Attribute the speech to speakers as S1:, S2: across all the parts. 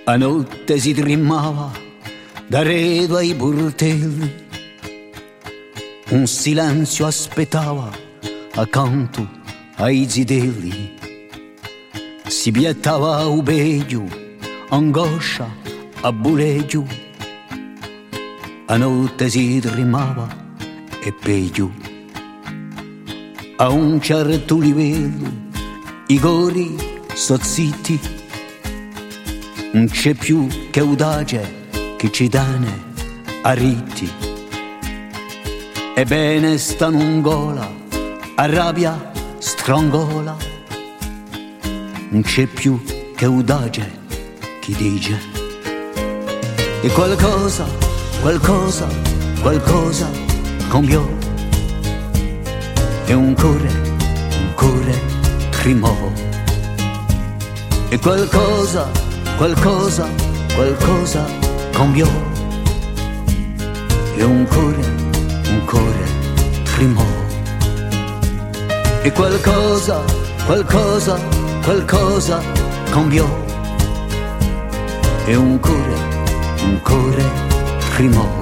S1: A notte si tremava d'arredo ai burtelli, un silenzio aspettava accanto ai zidelli. Si piettava ubeggio, angoscia a buleggio. A notte si tremava e peggio. A un certo livello i cori so zitti, non c'è più che audace che ci dane a ritti. Ebbene sta non gola, a rabbia strangola, non c'è più che audace chi dice. E qualcosa cambiò, e un cuore tremò. E qualcosa cambiò, e un cuore tremò. E qualcosa cambiò, e un cuore tremò.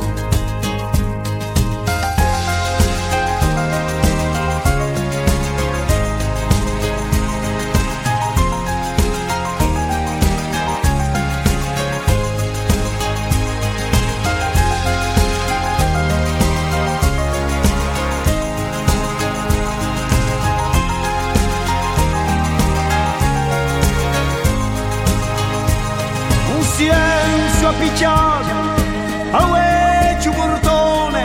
S2: Silenzio appicciato a vecchio portone,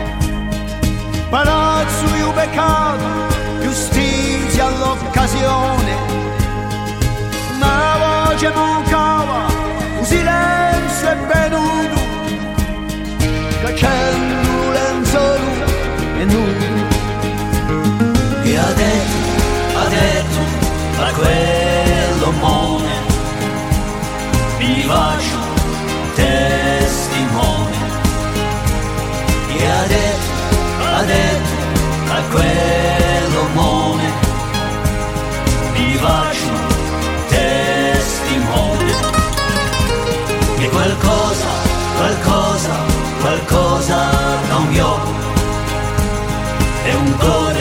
S2: palazzo io peccato, giustizia all'occasione. Ma la voce mancava, un silenzio è venuto, cacciando lenzuolo e nudo.
S1: E ha detto a quell'uomo: vi faccio testimone. E ha detto a quell'uomo: vi faccio testimone. E qualcosa cambiò, e un cuore